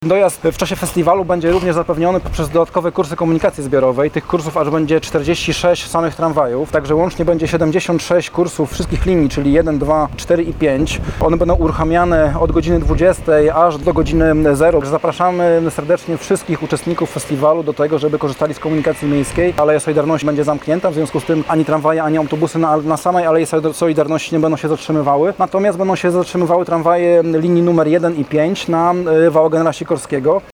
Dojazd w czasie festiwalu będzie również zapewniony poprzez dodatkowe kursy komunikacji zbiorowej. Tych kursów aż będzie 46 samych tramwajów, także łącznie będzie 76 kursów wszystkich linii, czyli 1, 2, 4 i 5. One będą uruchamiane od godziny 20 aż do godziny 0. Zapraszamy serdecznie wszystkich uczestników festiwalu do tego, żeby korzystali z komunikacji miejskiej. Aleja Solidarności będzie zamknięta, w związku z tym ani tramwaje, ani autobusy na samej Alei Solidarności nie będą się zatrzymywały. Natomiast będą się zatrzymywały tramwaje linii numer 1 i 5 na wału Generała Sikorskiego.